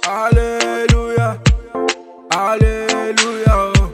Alléluia, Alléluia,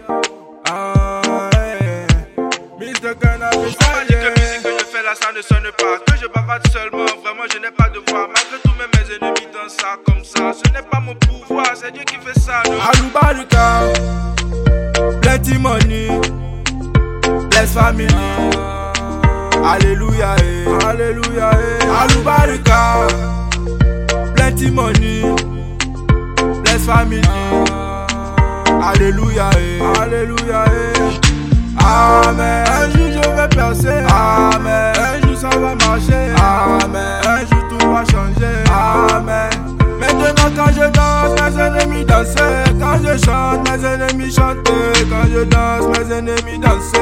Mr. Cannabis. On m'a dit que musique que je fais là ça ne sonne pas, que je bavade seulement, vraiment je n'ai pas de voix. Malgré tous mes ennemis dansent ça comme ça, ce n'est pas mon pouvoir, c'est Dieu qui fait ça. Alubarika, plenty money, bless family. Alléluia, Alléluia, Alubarika, plenty money, bless family. Alléluia, Alléluia, Amen. Un jour je vais percer, Amen. Un jour ça va marcher, Amen. Un jour tout va changer, Amen. Maintenant quand je danse, mes ennemis dansent. Quand je chante, mes ennemis chantent. Quand je danse, mes ennemis dansent.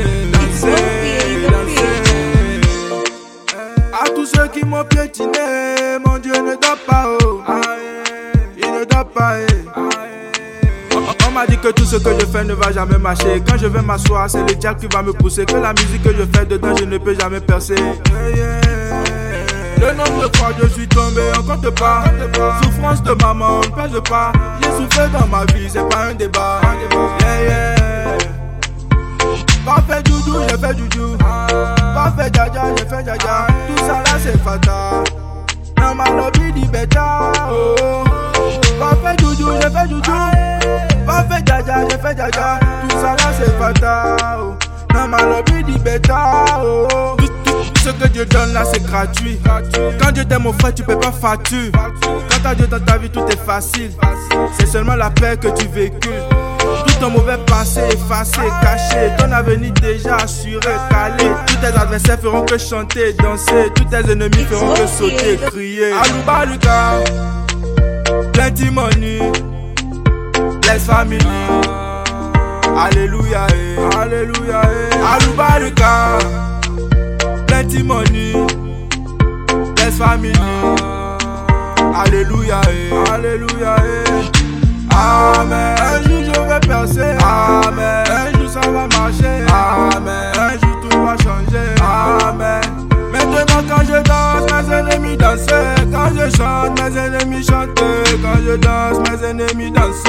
À tous ceux qui m'ont piétiné, mon Dieu ne dort pas, oh. Il ne dort pas, On m'a dit que tout ce que je fais ne va jamais marcher. Quand je vais m'asseoir, c'est le diable qui va me pousser. Que la musique que je fais dedans, je ne peux jamais percer. Le nombre de fois je suis tombé, on compte pas. Souffrance de maman, on ne pèse pas. J'ai souffert dans ma vie, c'est pas un débat. Pas fait doudou, j'ai fait doudou. Pas fait dja, j'ai fait dja. Tout ça là c'est fatal. Dans ma lobby dit bêta. Pas fait doudou, j'ai fait doudou. Pas fait dja, j'ai fait dja. Tout ça là c'est fatal. Dans ma lobby dit bêta. Tout ce que Dieu donne là c'est gratuit. Quand Dieu t'aime mon frère tu peux pas facturer. Quand t'as Dieu dans ta vie tout est facile. C'est seulement la paix que tu véhicules. Tout ton mauvais passé effacé, caché. Ton avenir déjà assuré, calé. Tous tes adversaires feront que chanter, danser. Tous tes ennemis feront que sauter, crier. Alubarika, plenty money, bless family. Alléluia, Alléluia, Alubarika, plenty money, bless family. Alléluia, Alléluia, Amen. Un jour je vais percer, Amen. Un jour ça va marcher, Amen. Un jour tout va changer, Amen. Maintenant quand je danse, mes ennemis dansent. Quand je chante, mes ennemis chantent. Quand je danse, mes ennemis dansent.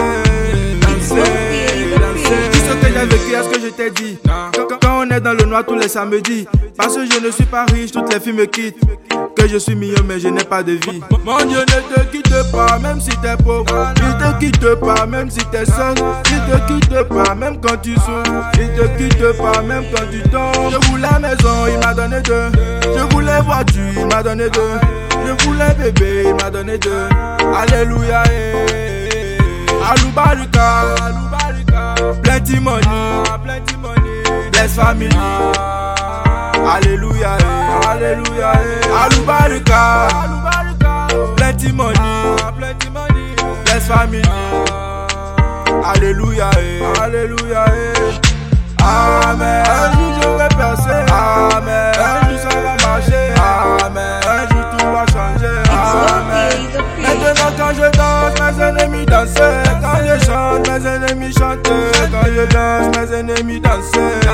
Tout ce que j'ai vécu, est-ce que je t'ai dit? Quand on est dans le noir tous les samedis. Parce que je ne suis pas riche, toutes les filles me quittent. Que je suis million mais je n'ai pas de vie. Mon Dieu ne te quitte pas même si t'es pauvre. Il te quitte pas même si t'es seul. Il te quitte pas même quand tu souffres. Il te quitte pas même quand tu tombes. Je voulais maison, il m'a donné deux. Je voulais voiture, il m'a donné deux. Je voulais bébé, il m'a donné deux. Alléluia, Alubarika, plenty money, bless family. Alléluia, Alléluia, Alubarika, plenty money, bless family. Alléluia, Alléluia, Amen. Un jour je vais percer, Amen. Un jour ça va marcher, Amen. Un jour tout va changer, Amen. Maintenant quand je danse, mes ennemis dansent. Quand je chante, mes ennemis chantent. Quand je danse, mes ennemis dansent.